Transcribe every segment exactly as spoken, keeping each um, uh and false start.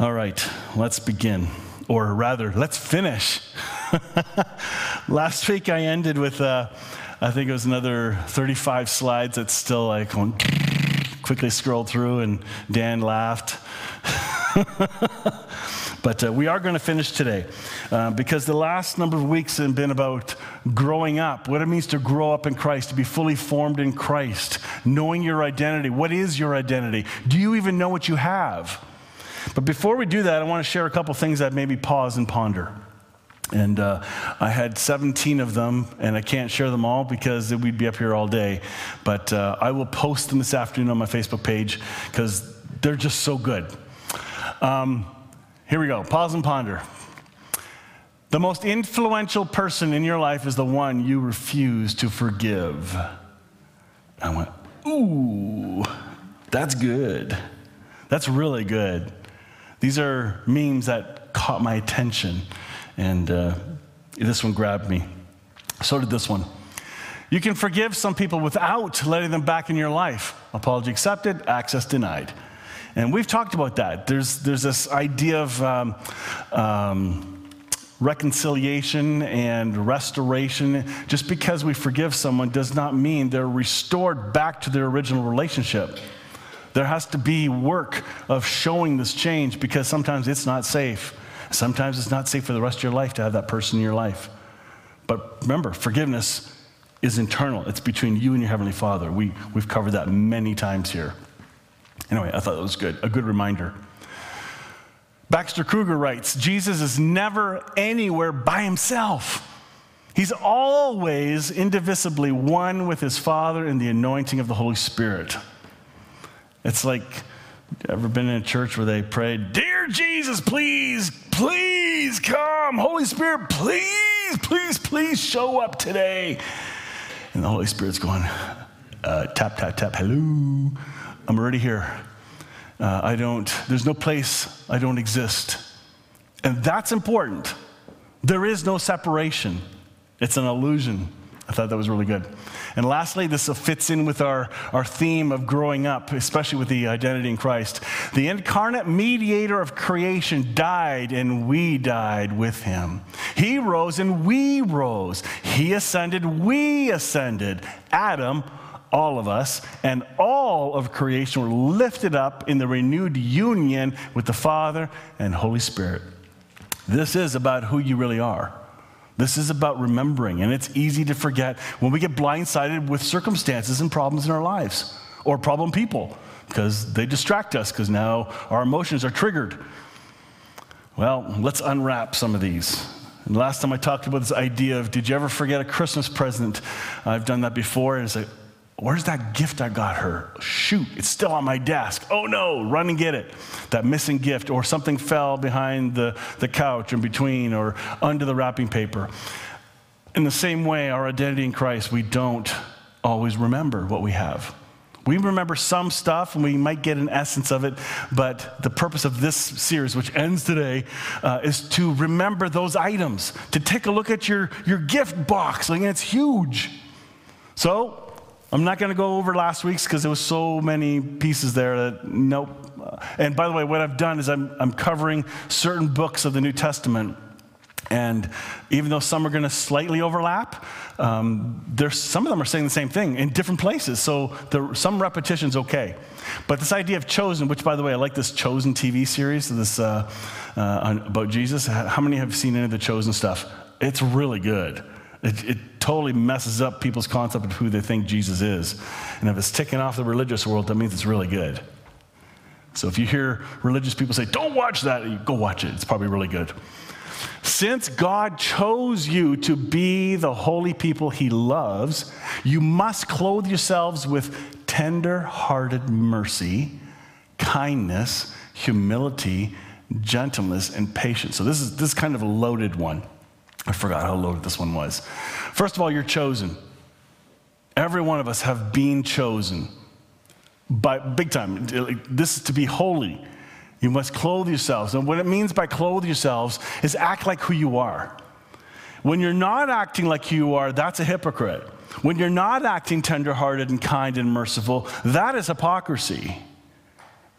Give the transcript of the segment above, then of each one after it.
All right, let's begin. Or rather, let's finish. Last week I ended with, uh, I think it was another thirty-five slides that's still like quickly scrolled through, and Dan laughed. But uh, we are going to finish today uh, because the last number of weeks have been about growing up, what it means to grow up in Christ, to be fully formed in Christ, knowing your identity. What is your identity? Do you even know what you have? But before we do that, I want to share a couple things that maybe pause and ponder. And uh, I had seventeen of them, and I can't share them all because we'd be up here all day. But uh, I will post them this afternoon on my Facebook page because they're just so good. Um, here we go. Pause and ponder. The most influential person in your life is the one you refuse to forgive. I went, ooh, that's good. That's really good. These are memes that caught my attention, and uh, this one grabbed me. So did this one. You can forgive some people without letting them back in your life. Apology accepted, access denied. And we've talked about that. There's, there's this idea of um, um, reconciliation and restoration. Just because we forgive someone does not mean they're restored back to their original relationship. There has to be work of showing this change because sometimes it's not safe. Sometimes it's not safe for the rest of your life to have that person in your life. But remember, forgiveness is internal. It's between you and your Heavenly Father. We, we've covered that many times here. Anyway, I thought that was good, a good reminder. Baxter Kruger writes, Jesus is never anywhere by himself. He's always indivisibly one with his Father in the anointing of the Holy Spirit. It's like, ever been in a church where they prayed, "Dear Jesus, please, please come. Holy Spirit, please, please, please show up today." And the Holy Spirit's going, uh, tap, tap, tap, hello. I'm already here. Uh, I don't, there's no place I don't exist. And that's important. There is no separation. It's an illusion. I thought that was really good. And lastly, this fits in with our, our theme of growing up, especially with the identity in Christ. The incarnate mediator of creation died, and we died with him. He rose, and we rose. He ascended, we ascended. Adam, all of us, and all of creation were lifted up in the renewed union with the Father and Holy Spirit. This is about who you really are. This is about remembering, and it's easy to forget when we get blindsided with circumstances and problems in our lives, or problem people, because they distract us, because now our emotions are triggered. Well, let's unwrap some of these. And last time I talked about this idea of, did you ever forget a Christmas present? I've done that before, and it's like, where's that gift I got her? Shoot, it's still on my desk. Oh no, run and get it. That missing gift, or something fell behind the, the couch in between or under the wrapping paper. In the same way, our identity in Christ, we don't always remember what we have. We remember some stuff, and we might get an essence of it, but the purpose of this series, which ends today, uh, is to remember those items, to take a look at your, your gift box. Like, it's huge. So, I'm not going to go over last week's because there was so many pieces there that, nope. And by the way, what I've done is I'm, I'm covering certain books of the New Testament. And even though some are going to slightly overlap, um, there's, some of them are saying the same thing in different places. So there, some repetition's okay. But this idea of chosen, which, by the way, I like this Chosen T V series, this uh, uh, on, about Jesus. How many have seen any of the Chosen stuff? It's really good. It, it totally messes up people's concept of who they think Jesus is. And if it's ticking off the religious world, that means it's really good. So if you hear religious people say, "Don't watch that," you go watch it. It's probably really good. Since God chose you to be the holy people he loves, you must clothe yourselves with tender-hearted mercy, kindness, humility, gentleness, and patience. So this is, this is kind of a loaded one. I forgot how loaded this one was. First of all, you're chosen. Every one of us have been chosen. By big time. This is to be holy. You must clothe yourselves. And what it means by clothe yourselves is act like who you are. When you're not acting like who you are, that's a hypocrite. When you're not acting tenderhearted and kind and merciful, that is hypocrisy.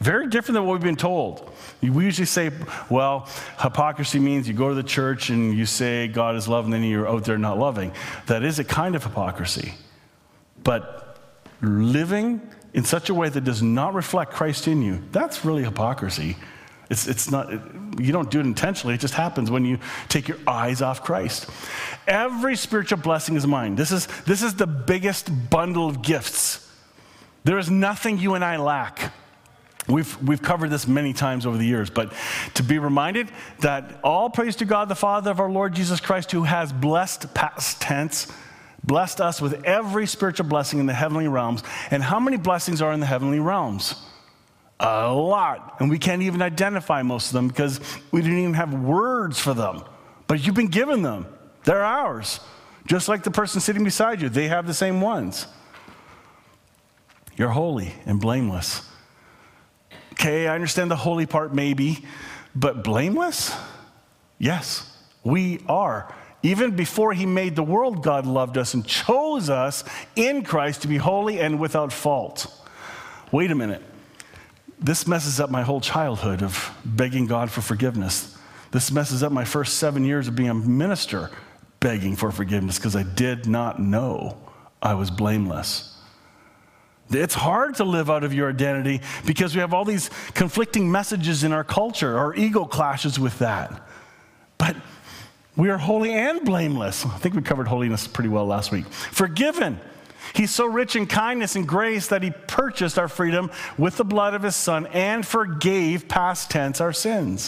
Very different than what we've been told. We usually say, well, hypocrisy means you go to the church and you say God is love, and then you're out there not loving. That is a kind of hypocrisy. But living in such a way that does not reflect Christ in you, that's really hypocrisy. It's, it's not, you don't do it intentionally. It just happens when you take your eyes off Christ. Every spiritual blessing is mine. This is, this is the biggest bundle of gifts. There is nothing you and I lack. We've, we've covered this many times over the years, but to be reminded that all praise to God, the Father of our Lord Jesus Christ, who has blessed, past tense, blessed us with every spiritual blessing in the heavenly realms. And how many blessings are in the heavenly realms? A lot. And we can't even identify most of them because we didn't even have words for them. But you've been given them. They're ours. Just like the person sitting beside you, they have the same ones. You're holy and blameless. Okay, I understand the holy part maybe, but blameless? Yes, we are. Even before he made the world, God loved us and chose us in Christ to be holy and without fault. Wait a minute. This messes up my whole childhood of begging God for forgiveness. This messes up my first seven years of being a minister begging for forgiveness because I did not know I was blameless. It's hard to live out of your identity because we have all these conflicting messages in our culture. Our ego clashes with that. But we are holy and blameless. I think we covered holiness pretty well last week. Forgiven. He's so rich in kindness and grace that he purchased our freedom with the blood of his Son and forgave, past tense, our sins.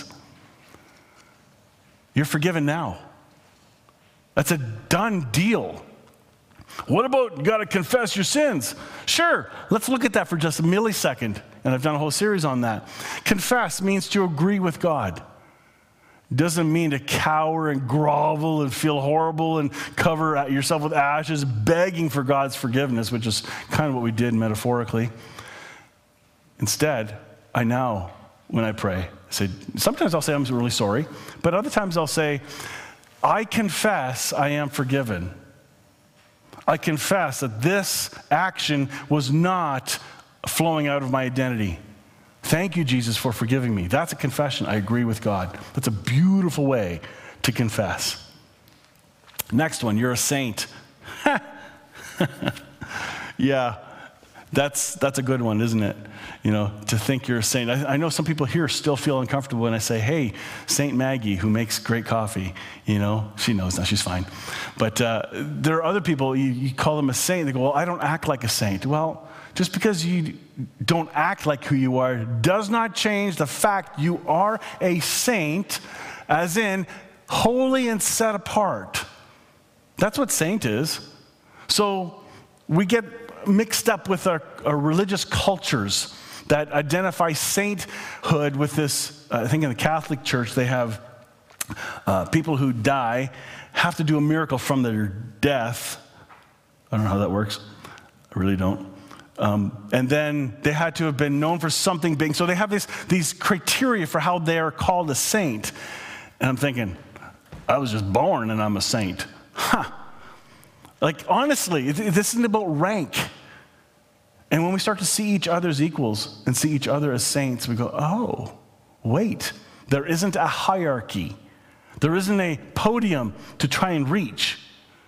You're forgiven now. That's a done deal. What about you got to confess your sins? Sure, let's look at that for just a millisecond. And I've done a whole series on that. Confess means to agree with God. Doesn't mean to cower and grovel and feel horrible and cover yourself with ashes, begging for God's forgiveness, which is kind of what we did metaphorically. Instead, I now, when I pray, say, sometimes I'll say I'm really sorry, but other times I'll say, I confess I am forgiven. I confess that this action was not flowing out of my identity. Thank you, Jesus, for forgiving me. That's a confession. I agree with God. That's a beautiful way to confess. Next one, you're a saint. Yeah, that's that's a good one, isn't it? You know, to think you're a saint. I, I know some people here still feel uncomfortable when I say, hey, Saint Maggie, who makes great coffee, you know, she knows now, she's fine. But uh, there are other people, you, you call them a saint, they go, well, I don't act like a saint. Well, just because you don't act like who you are does not change the fact you are a saint, as in holy and set apart. That's what saint is. So we get mixed up with our, our religious cultures that identify sainthood with this. uh, I think in the Catholic Church they have uh, people who die have to do a miracle from their death. I don't know how that works. I really don't. Um, and then they had to have been known for something big. So they have this, these criteria for how they are called a saint. And I'm thinking, I was just born and I'm a saint. Huh. Like, honestly, this isn't about rank. And when we start to see each other as equals and see each other as saints, we go, oh, wait, there isn't a hierarchy. There isn't a podium to try and reach.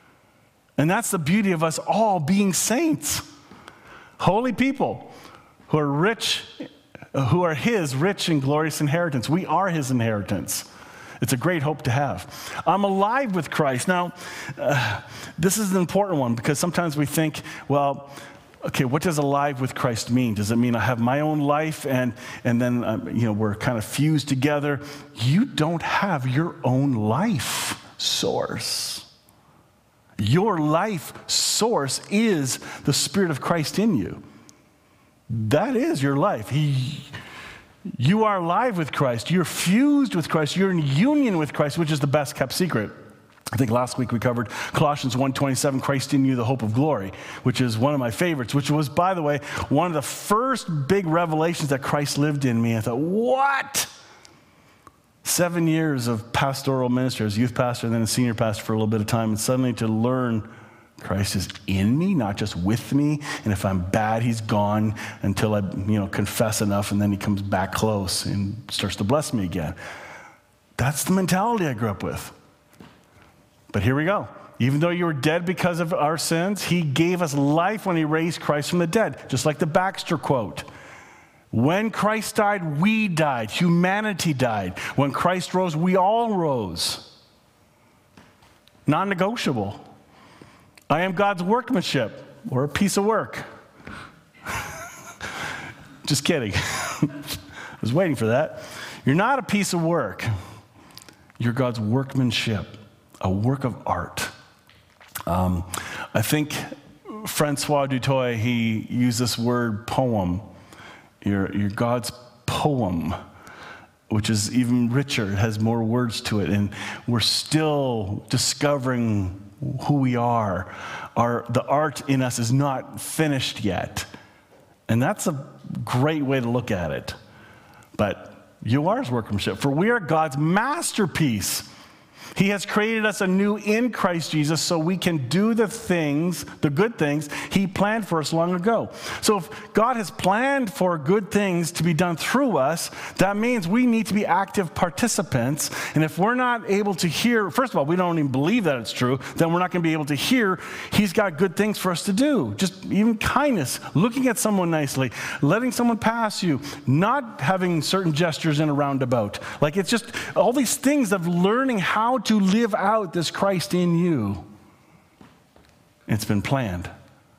And that's the beauty of us all being saints. Holy people who are rich, who are his rich and glorious inheritance. We are his inheritance. It's a great hope to have. I'm alive with Christ. Now, uh, this is an important one because sometimes we think, well, okay, what does alive with Christ mean? Does it mean I have my own life and, and then um, you know, we're kind of fused together? You don't have your own life source. Your life source is the Spirit of Christ in you. That is your life. He, you are alive with Christ. You're fused with Christ. You're in union with Christ, which is the best kept secret. I think last week we covered Colossians one twenty-seven, Christ in you, the hope of glory, which is one of my favorites, which was, by the way, one of the first big revelations that Christ lived in me. I thought, what? Seven years of pastoral ministry as youth pastor and then a senior pastor for a little bit of time, and suddenly to learn Christ is in me, not just with me. And if I'm bad, he's gone until I, you know, confess enough, and then he comes back close and starts to bless me again. That's the mentality I grew up with. But here we go. Even though you were dead because of our sins, he gave us life when he raised Christ from the dead, just like the Baxter quote. When Christ died, we died. Humanity died. When Christ rose, we all rose. Non-negotiable. I am God's workmanship, or a piece of work. Just kidding. I was waiting for that. You're not a piece of work. You're God's workmanship, a work of art. Um, I think Francois Dutoit, he used this word poem. You're, you're God's poem, which is even richer. It has more words to it. And we're still discovering who we are. Our, the art in us is not finished yet. And that's a great way to look at it. But you are his workmanship, for we are God's masterpiece. He has created us anew in Christ Jesus so we can do the things, the good things, he planned for us long ago. So if God has planned for good things to be done through us, that means we need to be active participants. And if we're not able to hear, first of all, we don't even believe that it's true, then we're not going to be able to hear he's got good things for us to do. Just even kindness, looking at someone nicely, letting someone pass you, not having certain gestures in a roundabout. Like it's just all these things of learning how to live out this Christ in you. It's been planned.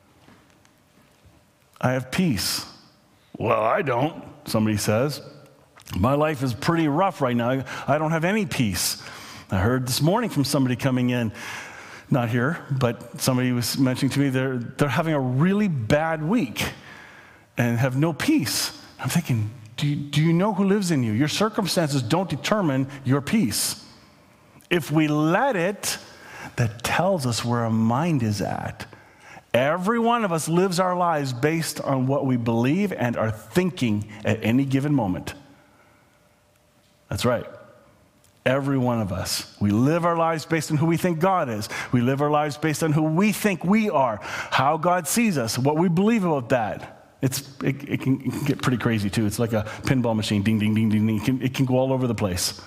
I have peace. Well, I don't, somebody says. My life is pretty rough right now. I don't have any peace. I heard this morning from somebody coming in, not here, but somebody was mentioning to me they're, they're having a really bad week and have no peace. I'm thinking, do you, do you know who lives in you? Your circumstances don't determine your peace. If we let it, that tells us where our mind is at. Every one of us lives our lives based on what we believe and are thinking at any given moment. That's right. Every one of us. We live our lives based on who we think God is. We live our lives based on who we think we are, how God sees us, what we believe about that. It's, it, it, can, it can get pretty crazy too. It's like a pinball machine, ding, ding, ding, ding, ding. It can, it can go all over the place.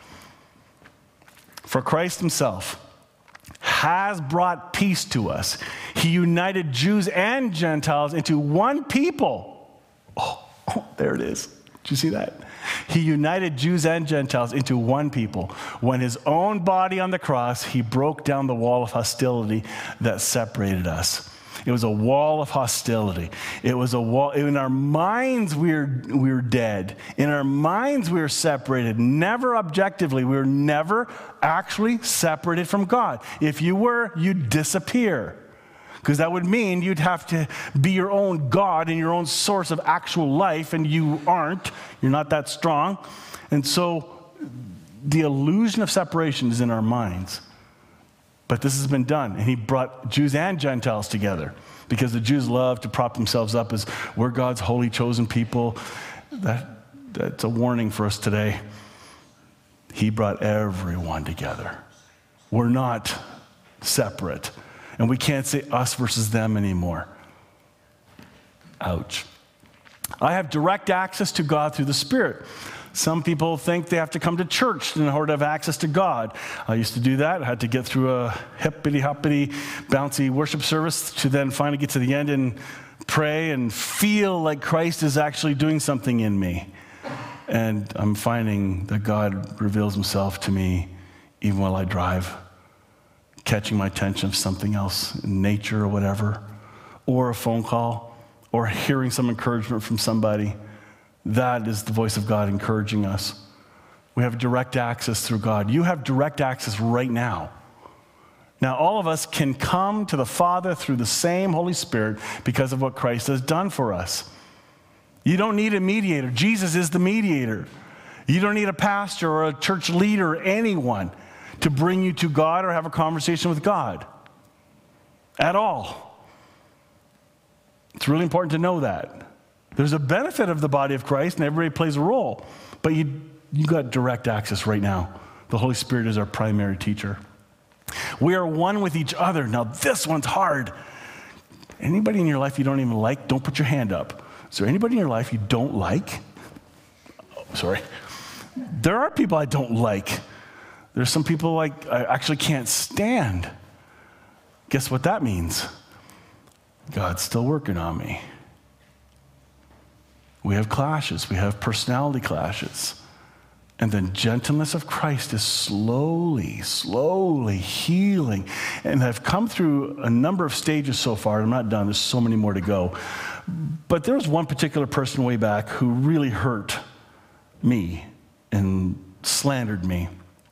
For Christ himself has brought peace to us. He united Jews and Gentiles into one people. Oh, oh, there it is. Did you see that? He united Jews and Gentiles into one people. When his own body on the cross, he broke down the wall of hostility that separated us. It was a wall of hostility. It was a wall. In our minds, we were, we were dead. In our minds, we were separated. Never objectively. We were never actually separated from God. If you were, you'd disappear. Because that would mean you'd have to be your own God and your own source of actual life, and you aren't. You're not that strong. And so the illusion of separation is in our minds. But this has been done, and he brought Jews and Gentiles together because the Jews love to prop themselves up as we're God's holy chosen people. That, that's a warning for us today. He brought everyone together. We're not separate, and we can't say us versus them anymore. Ouch. I have direct access to God through the Spirit. Some people think they have to come to church in order to have access to God. I used to do that. I had to get through a hippity-hoppity, bouncy worship service to then finally get to the end and pray and feel like Christ is actually doing something in me. And I'm finding that God reveals himself to me even while I drive, catching my attention of something else in nature or whatever, or a phone call, or hearing some encouragement from somebody. That is the voice of God encouraging us. We have direct access through God. You have direct access right now. Now, all of us can come to the Father through the same Holy Spirit because of what Christ has done for us. You don't need a mediator. Jesus is the mediator. You don't need a pastor or a church leader or anyone to bring you to God or have a conversation with God at all. It's really important to know that. There's a benefit of the body of Christ, and everybody plays a role. But you you got direct access right now. The Holy Spirit is our primary teacher. We are one with each other. Now, this one's hard. Anybody in your life you don't even like, don't put your hand up. Is there anybody in your life you don't like? Oh, sorry. There are people I don't like. There's some people like I actually can't stand. Guess what that means? God's still working on me. We have clashes. We have personality clashes. And the gentleness of Christ is slowly, slowly healing. And I've come through a number of stages so far. I'm not done. There's so many more to go. But there was one particular person way back who really hurt me and slandered me.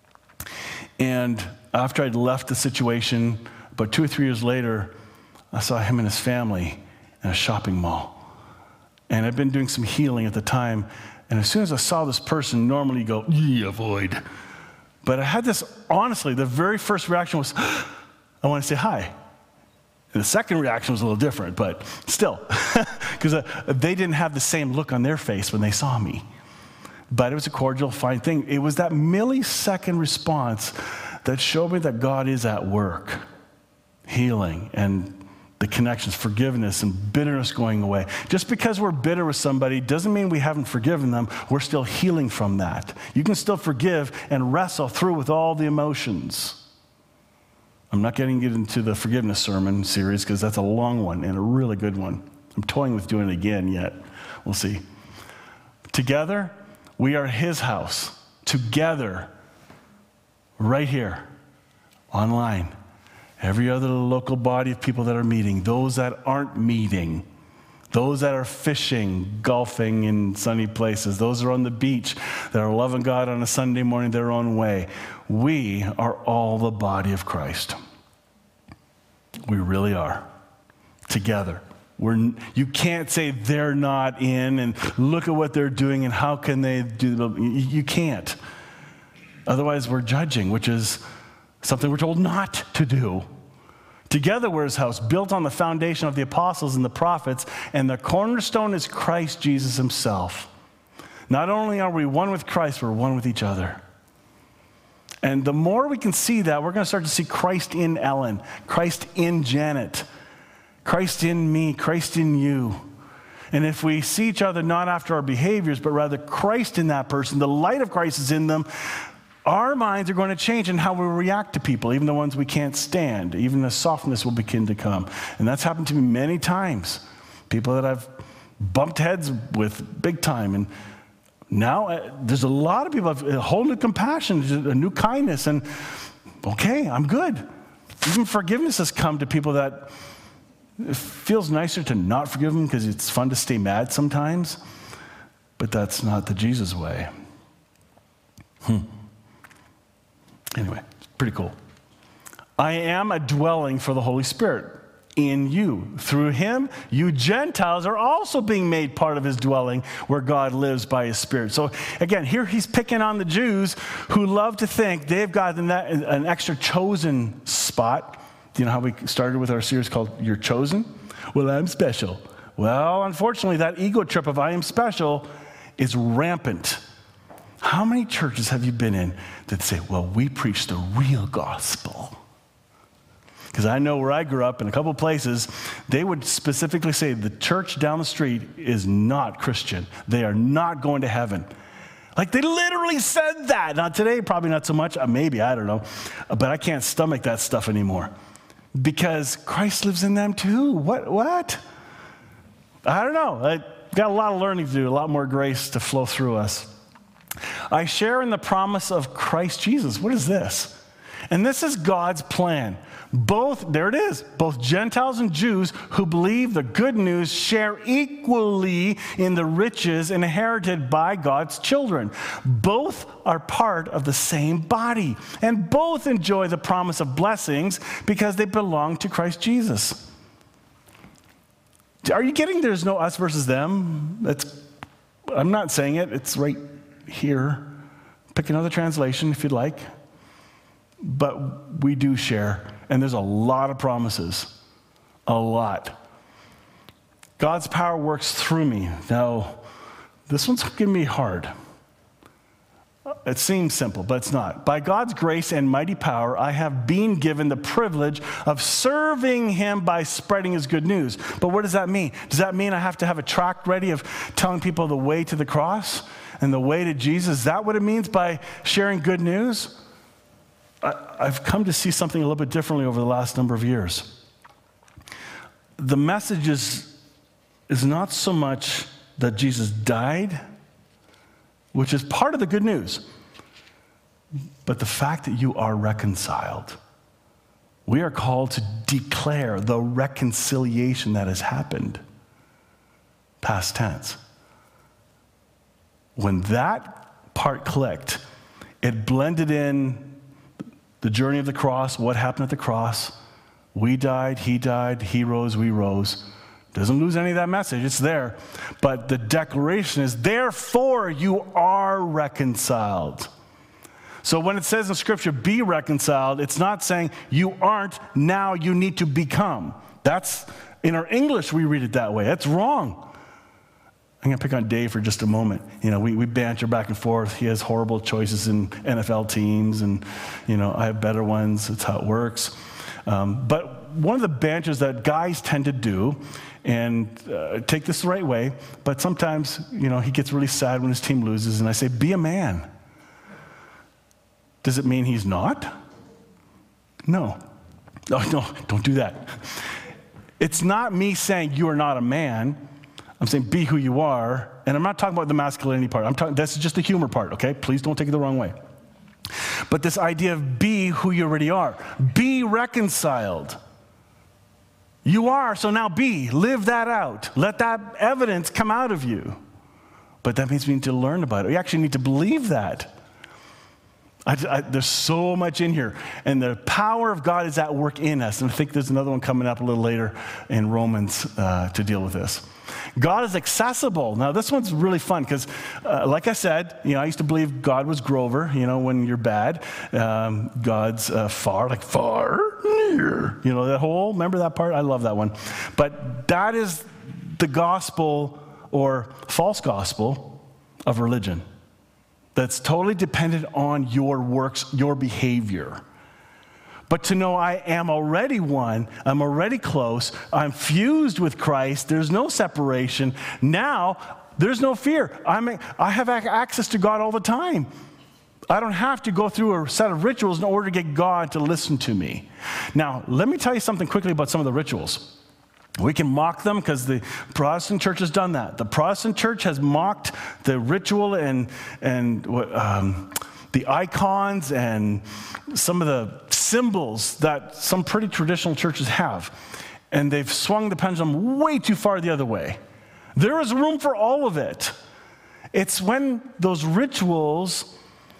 And after I'd left the situation, about two or three years later, I saw him and his family in a shopping mall. And I'd been doing some healing at the time. And as soon as I saw this person, normally you go, yeah, avoid. But I had this, honestly, the very first reaction was, I want to say hi. And the second reaction was a little different, but still, because uh, they didn't have the same look on their face when they saw me. But it was a cordial, fine thing. It was that millisecond response that showed me that God is at work, healing, and the connections, forgiveness, and bitterness going away. Just because we're bitter with somebody doesn't mean we haven't forgiven them. We're still healing from that. You can still forgive and wrestle through with all the emotions. I'm not getting into the forgiveness sermon series because that's a long one and a really good one. I'm toying with doing it again yet. We'll see. Together, we are his house. Together, right here, online. Every other local body of people that are meeting, those that aren't meeting, those that are fishing, golfing in sunny places, those that are on the beach, that are loving God on a Sunday morning their own way. We are all the body of Christ. We really are. Together. We're, you can't say they're not in and look at what they're doing and how can they do, you can't. Otherwise we're judging, which is something we're told not to do. Together we're his house, built on the foundation of the apostles and the prophets, and the cornerstone is Christ Jesus himself. Not only are we one with Christ, we're one with each other. And the more we can see that, we're going to start to see Christ in Ellen, Christ in Janet, Christ in me, Christ in you. And if we see each other not after our behaviors, but rather Christ in that person, the light of Christ is in them, our minds are going to change in how we react to people, even the ones we can't stand. Even the softness will begin to come. And that's happened to me many times. People that I've bumped heads with big time. And now uh, there's a lot of people have a whole new compassion, a new kindness. And okay, I'm good. Even forgiveness has come to people that it feels nicer to not forgive them because it's fun to stay mad sometimes. But that's not the Jesus way. Hmm. Anyway, it's pretty cool. I am a dwelling for the Holy Spirit in you. Through him, you Gentiles are also being made part of his dwelling where God lives by his Spirit. So again, here he's picking on the Jews who love to think they've got an extra chosen spot. Do you know how we started with our series called You're Chosen? Well, I'm special. Well, unfortunately, that ego trip of I am special is rampant. How many churches have you been in that say, well, we preach the real gospel? Because I know where I grew up in a couple of places, they would specifically say the church down the street is not Christian. They are not going to heaven. Like they literally said that. Now today, probably not so much. Uh, maybe, I don't know. Uh, but I can't stomach that stuff anymore. Because Christ lives in them too. What? What? I don't know. I got a lot of learning to do, a lot more grace to flow through us. I share in the promise of Christ Jesus. What is this? And this is God's plan. Both, there it is, both Gentiles and Jews who believe the good news share equally in the riches inherited by God's children. Both are part of the same body, and both enjoy the promise of blessings because they belong to Christ Jesus. Are you getting there's no us versus them? That's, I'm not saying it, it's right here. Pick another translation if you'd like. But we do share, and there's a lot of promises. A lot. God's power works through me. Now, this one's going to be hard. it seems simple, but it's not. By God's grace and mighty power, I have been given the privilege of serving him by spreading his good news. But what does that mean? Does that mean I have to have a tract ready of telling people the way to the cross and the way to Jesus? Is that what it means by sharing good news? I, I've come to see something a little bit differently over the last number of years. The message is, is not so much that Jesus died, which is part of the good news, but the fact that you are reconciled. We are called to declare the reconciliation that has happened, past tense. When that part clicked, it blended in the journey of the cross, what happened at the cross. We died, he died, he rose, we rose. Doesn't lose any of that message, it's there. But the declaration is, therefore you are reconciled. So when it says in Scripture, be reconciled, it's not saying you aren't, now you need to become. That's, in our English, we read it that way. That's wrong. I'm going to pick on Dave for just a moment. You know, we, we banter back and forth. He has horrible choices in N F L teams, and, you know, I have better ones. That's how it works. Um, but one of the banters that guys tend to do, and uh, take this the right way, but sometimes, you know, he gets really sad when his team loses, and I say, be a man. Does it mean he's not? No. No, no, don't do that. It's not me saying you are not a man. I'm saying be who you are, and I'm not talking about the masculinity part. I'm talking, that's just the humor part, okay? Please don't take it the wrong way. But this idea of be who you already are. Be reconciled. You are, so now be. Live that out. Let that evidence come out of you. But that means we need to learn about it. We actually need to believe that. I, I, there's so much in here. And the power of God is at work in us. And I think there's another one coming up a little later in Romans uh, to deal with this. God is accessible. Now, this one's really fun because, uh, like I said, you know, I used to believe God was Grover, you know, when you're bad. Um, God's uh, far, like far, near. You know, that whole, remember that part? I love that one. But that is the gospel or false gospel of religion. That's totally dependent on your works, your behavior. But to know I am already one, I'm already close, I'm fused with Christ, there's no separation. Now, there's no fear. I'm, I have access to God all the time. I don't have to go through a set of rituals in order to get God to listen to me. Now, let me tell you something quickly about some of the rituals. We can mock them because the Protestant church has done that. The Protestant church has mocked the ritual and, and um, the icons and some of the symbols that some pretty traditional churches have. And they've swung the pendulum way too far the other way. There is room for all of it. It's when those rituals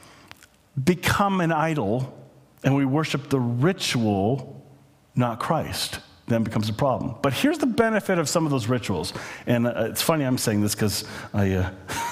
become an idol and we worship the ritual, not Christ. Then becomes a problem. But here's the benefit of some of those rituals. And uh, it's funny I'm saying this because I, uh,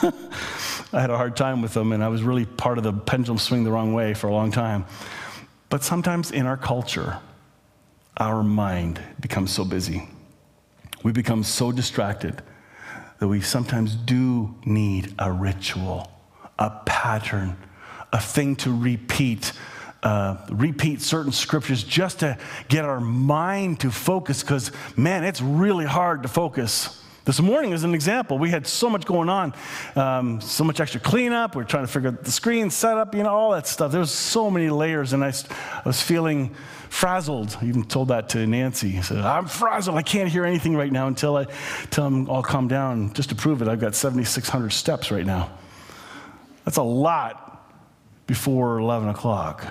I had a hard time with them, and I was really part of the pendulum swing the wrong way for a long time. But sometimes in our culture, our mind becomes so busy. We become so distracted that we sometimes do need a ritual, a pattern, a thing to repeat. Uh, repeat certain scriptures just to get our mind to focus, because, man, it's really hard to focus. This morning is an example. We had so much going on, um, so much extra cleanup. We we're trying to figure out the screen setup, you know, all that stuff. There was so many layers, and I, I was feeling frazzled. I even told that to Nancy. I said, I'm frazzled. I can't hear anything right now until, I, until I'm all calmed down. Just to prove it, I've got seventy-six hundred steps right now. That's a lot before eleven o'clock.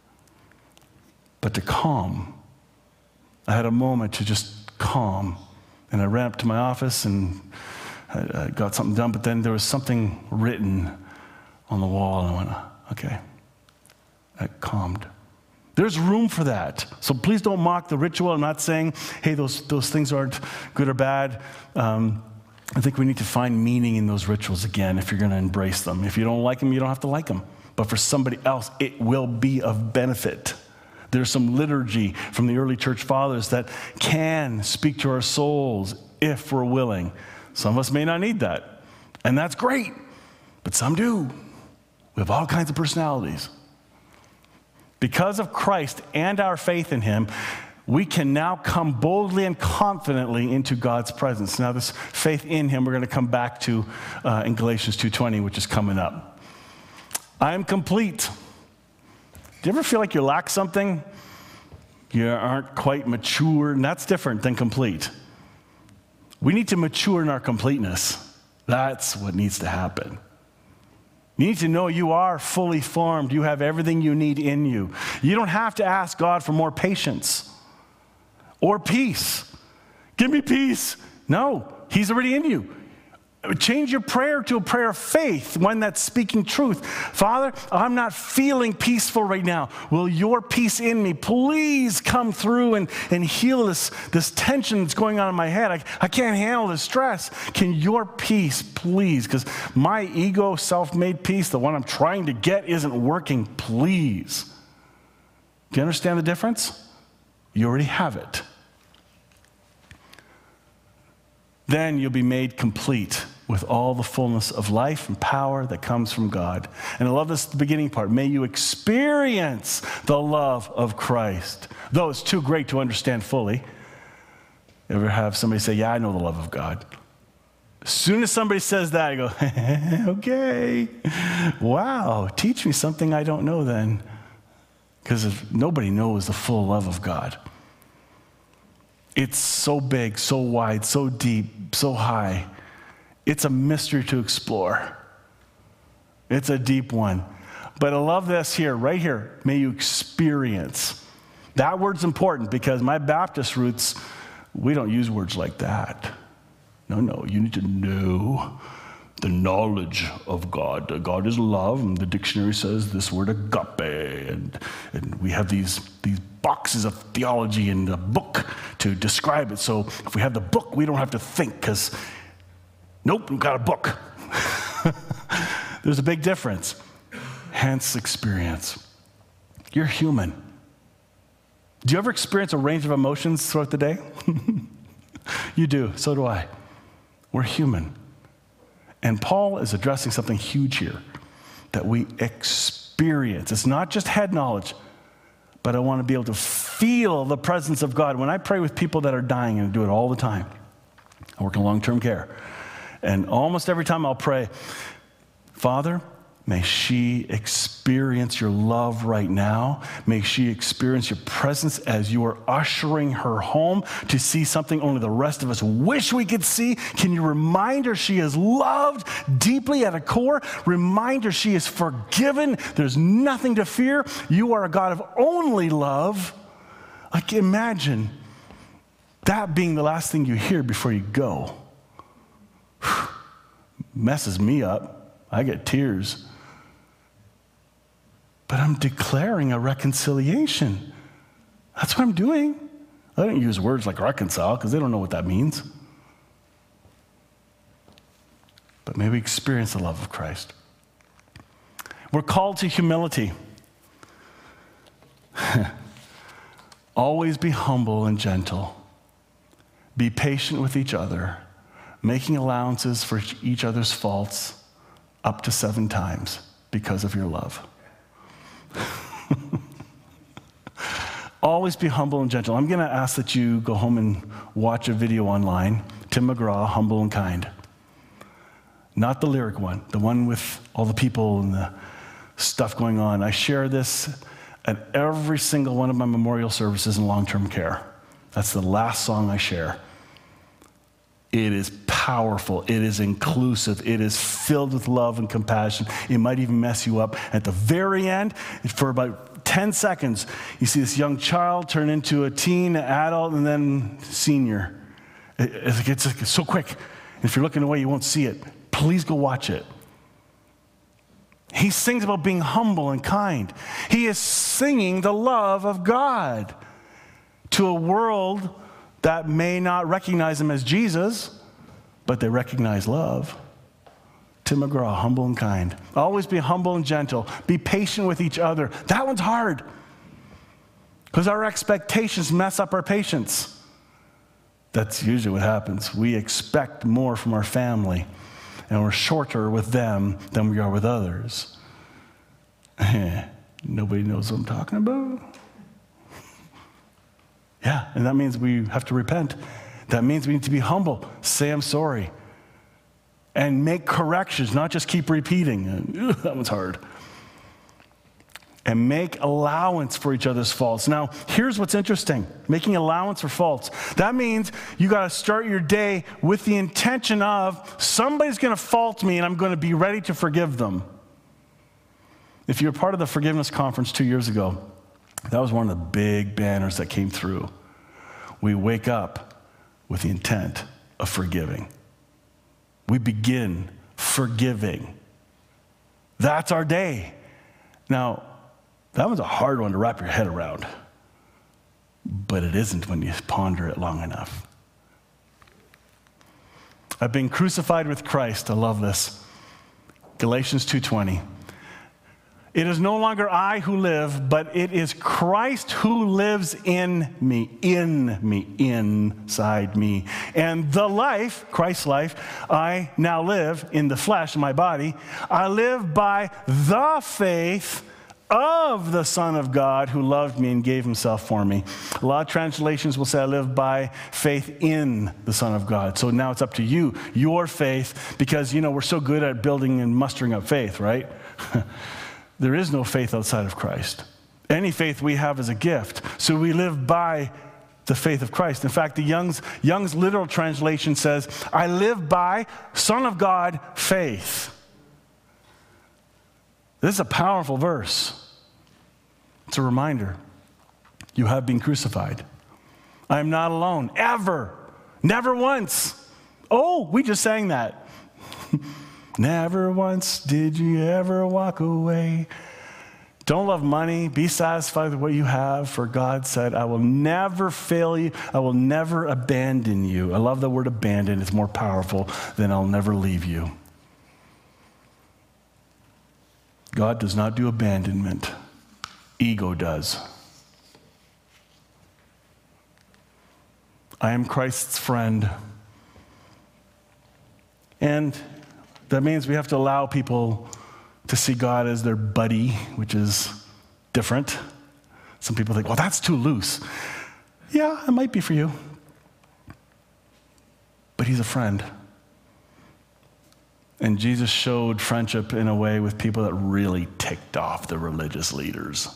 But to calm, I had a moment to just calm. And I ran up to my office and I got something done, but then there was something written on the wall, and I went, okay, I calmed. There's room for that. So please don't mock the ritual. I'm not saying, hey, those, those things aren't good or bad. Um, I think we need to find meaning in those rituals again if you're going to embrace them. If you don't like them, you don't have to like them. But for somebody else, it will be of benefit. There's some liturgy from the early church fathers that can speak to our souls if we're willing. Some of us may not need that, and that's great, but some do. We have all kinds of personalities. Because of Christ and our faith in him, we can now come boldly and confidently into God's presence. Now, this faith in him, we're going to come back to uh, in Galatians two twenty, which is coming up. I am complete. Do you ever feel like you lack something? You aren't quite mature, and that's different than complete. We need to mature in our completeness. That's what needs to happen. You need to know you are fully formed. You have everything you need in you. You don't have to ask God for more patience or peace. Give me peace. No, he's already in you. Change your prayer to a prayer of faith, one that's speaking truth. Father, I'm not feeling peaceful right now. Will your peace in me please come through and, and heal this, this tension that's going on in my head? I, I can't handle the stress. Can your peace please, because my ego, self-made peace, the one I'm trying to get, isn't working, please. Do you understand the difference? You already have it. Then you'll be made complete with all the fullness of life and power that comes from God. And I love this beginning part. May you experience the love of Christ, though it's too great to understand fully. Ever have somebody say, yeah, I know the love of God? As soon as somebody says that, I go, okay, wow, teach me something I don't know then. Because nobody knows the full love of God. It's so big, so wide, so deep, so high. It's a mystery to explore. It's a deep one. But I love this here, right here. May you experience. That word's important because my Baptist roots, we don't use words like that. No, no, you need to know the knowledge of God. God is love, and the dictionary says this word agape. And, and we have these, these boxes of theology in the book to describe it. So if we have the book, we don't have to think because nope, we've got a book. There's a big difference. Hence experience. You're human. Do you ever experience a range of emotions throughout the day? You do. So do I. We're human. And Paul is addressing something huge here that we experience. It's not just head knowledge, but I want to be able to feel the presence of God. When I pray with people that are dying, and I do it all the time, I work in long-term care. And almost every time I'll pray, Father, may she experience your love right now. May she experience your presence as you are ushering her home to see something only the rest of us wish we could see. Can you remind her she is loved deeply at a core? Remind her she is forgiven. There's nothing to fear. You are a God of only love. I can imagine that being the last thing you hear before you go. Messes me up. I get tears. But I'm declaring a reconciliation. That's what I'm doing. I don't use words like reconcile because they don't know what that means. But may we experience the love of Christ. We're called to humility. Always be humble and gentle. Be patient with each other, making allowances for each other's faults up to seven times because of your love. Always be humble and gentle. I'm going to ask that you go home and watch a video online, Tim McGraw, Humble and Kind. Not the lyric one, the one with all the people and the stuff going on. I share this at every single one of my memorial services in long-term care. That's the last song I share. It is powerful. It is inclusive. It is filled with love and compassion. It might even mess you up. At the very end, for about ten seconds, you see this young child turn into a teen, adult, and then senior. It, it's, it's so quick. And if you're looking away, you won't see it. Please go watch it. He sings about being humble and kind. He is singing the love of God to a world that may not recognize him as Jesus, but they recognize love. Tim McGraw, Humble and Kind. Always be humble and gentle. Be patient with each other. That one's hard because our expectations mess up our patience. That's usually what happens. We expect more from our family, and we're shorter with them than we are with others. Nobody knows what I'm talking about. Yeah, and that means we have to repent. That means we need to be humble, say I'm sorry, and make corrections, not just keep repeating. That one's hard. And make allowance for each other's faults. Now, here's what's interesting. Making allowance for faults. That means you got to start your day with the intention of somebody's going to fault me and I'm going to be ready to forgive them. If you're part of the forgiveness conference two years ago, that was one of the big banners that came through. We wake up with the intent of forgiving. We begin forgiving. That's our day. Now, that was a hard one to wrap your head around, but it isn't when you ponder it long enough. I've been crucified with Christ. I love this. Galatians two twenty. It is no longer I who live, but it is Christ who lives in me, in me, inside me. And the life, Christ's life, I now live in the flesh, in my body. I live by the faith of the Son of God who loved me and gave himself for me. A lot of translations will say I live by faith in the Son of God. So now it's up to you, your faith, because, you know, we're so good at building and mustering up faith, right? There is no faith outside of Christ. Any faith we have is a gift. So we live by the faith of Christ. In fact, the Young's, Young's literal translation says, I live by Son of God faith. This is a powerful verse. It's a reminder. You have been crucified. I am not alone, ever. Never once. Oh, we just sang that. Never once did you ever walk away. Don't love money. Be satisfied with what you have, for God said, I will never fail you. I will never abandon you. I love the word abandon. It's more powerful than I'll never leave you. God does not do abandonment. Ego does. I am Christ's friend. And that means we have to allow people to see God as their buddy, which is different. Some people think, well, that's too loose. Yeah, it might be for you. But he's a friend. And Jesus showed friendship in a way with people that really ticked off the religious leaders.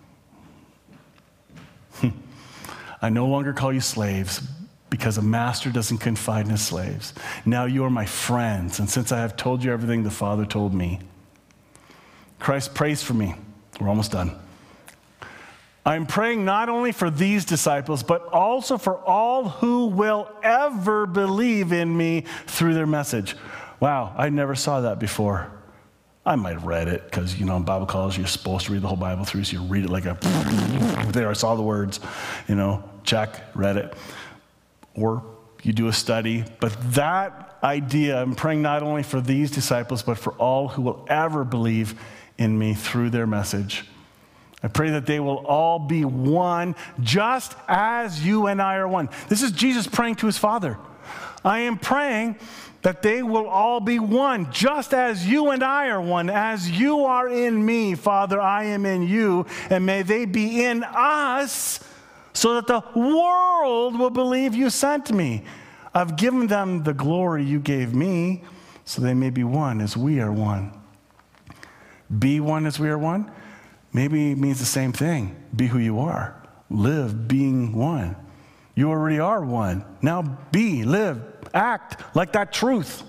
I no longer call you slaves, because a master doesn't confide in his slaves. Now you are my friends, and since I have told you everything the Father told me. Christ prays for me. We're almost done. I'm praying not only for these disciples, but also for all who will ever believe in me through their message. Wow, I never saw that before. I might have read it, because, you know, in Bible college, you're supposed to read the whole Bible through, so you read it like a, there, I saw the words, you know, check, read it. Or you do a study. But that idea, I'm praying not only for these disciples, but for all who will ever believe in me through their message. I pray that they will all be one, just as you and I are one. This is Jesus praying to his Father. I am praying that they will all be one, just as you and I are one. As you are in me, Father, I am in you, and may they be in us, so that the world will believe you sent me. I've given them the glory you gave me, so they may be one as we are one. Be one as we are one? Maybe it means the same thing. Be who you are. Live being one. You already are one. Now be, live, act like that truth.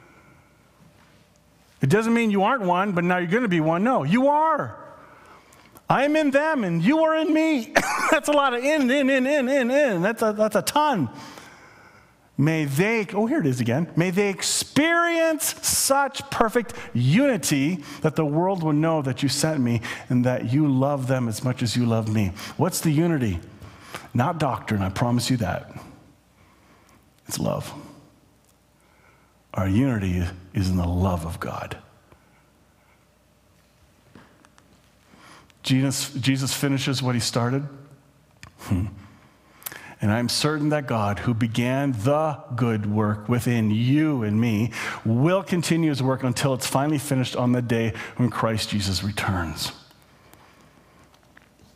It doesn't mean you aren't one, but now you're going to be one. No, you are. I am in them and you are in me. That's a lot of in, in, in, in, in, in. That's a, that's a ton. May they, oh, here it is again. May they experience such perfect unity that the world will know that you sent me and that you love them as much as you love me. What's the unity? Not doctrine, I promise you that. It's love. Our unity is in the love of God. Jesus, Jesus finishes what he started. Hmm. And I'm certain that God, who began the good work within you and me, will continue his work until it's finally finished on the day when Christ Jesus returns.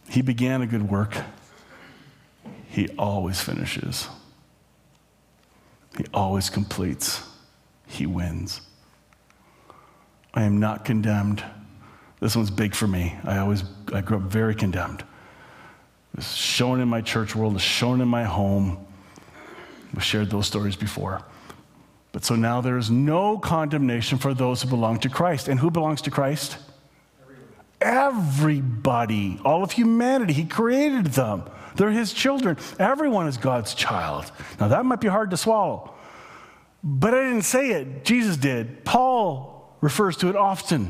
He began a good work. He always finishes. He always completes. He wins. I am not condemned. This one's big for me. I always, I grew up very condemned. It was shown in my church world, it was shown in my home. We shared those stories before. But so now there is no condemnation for those who belong to Christ. And who belongs to Christ? Everybody. All of humanity. He created them. They're his children. Everyone is God's child. Now that might be hard to swallow. But I didn't say it. Jesus did. Paul refers to it often.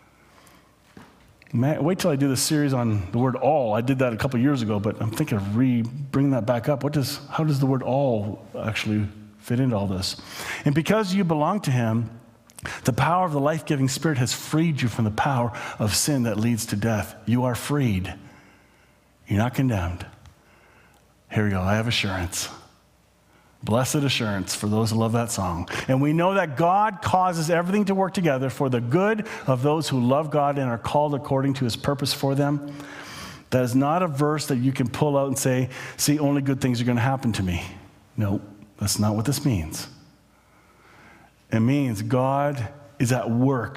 Man, wait till I do this series on the word all. I did that a couple years ago, but I'm thinking of re bringing that back up. What does, how does the word all actually fit into all this? And because you belong to him, the power of the life-giving Spirit has freed you from the power of sin that leads to death. You are freed. You're not condemned. Here we go. I have assurance. Blessed assurance for those who love that song. And we know that God causes everything to work together for the good of those who love God and are called according to his purpose for them. That is not a verse that you can pull out and say, see, only good things are going to happen to me. No, that's not what this means. It means God is at work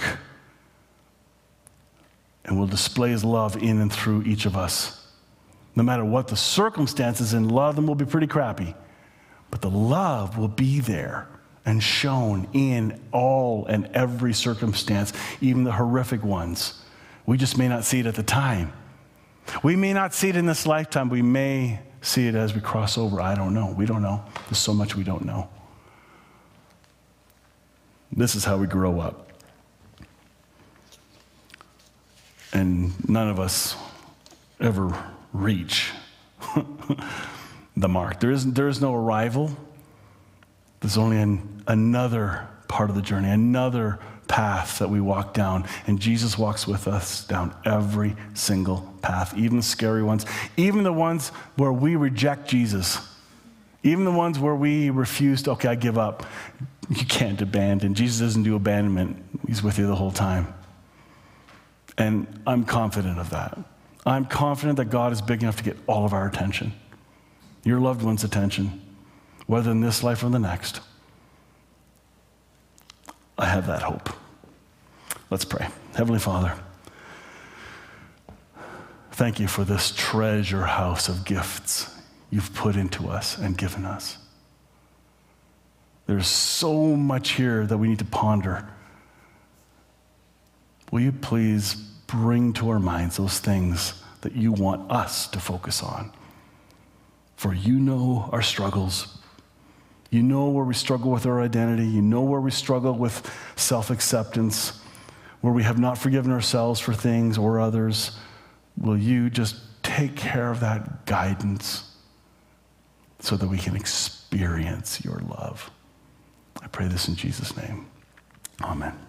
and will display his love in and through each of us. No matter what the circumstances, and a lot of them will be pretty crappy. But the love will be there and shown in all and every circumstance, even the horrific ones. We just may not see it at the time. We may not see it in this lifetime. We may see it as we cross over. I don't know. We don't know. There's so much we don't know. This is how we grow up. And none of us ever reach the mark. There is, there is no arrival. There's only an, another part of the journey, another path that we walk down. And Jesus walks with us down every single path, even the scary ones, even the ones where we reject Jesus, even the ones where we refuse to, okay, I give up. You can't abandon. Jesus doesn't do abandonment. He's with you the whole time. And I'm confident of that. I'm confident that God is big enough to get all of our attention. Your loved one's attention, whether in this life or the next. I have that hope. Let's pray. Heavenly Father, thank you for this treasure house of gifts you've put into us and given us. There's so much here that we need to ponder. Will you please bring to our minds those things that you want us to focus on? For you know our struggles. You know where we struggle with our identity. You know where we struggle with self-acceptance, where we have not forgiven ourselves for things or others. Will you just take care of that guidance so that we can experience your love? I pray this in Jesus' name. Amen.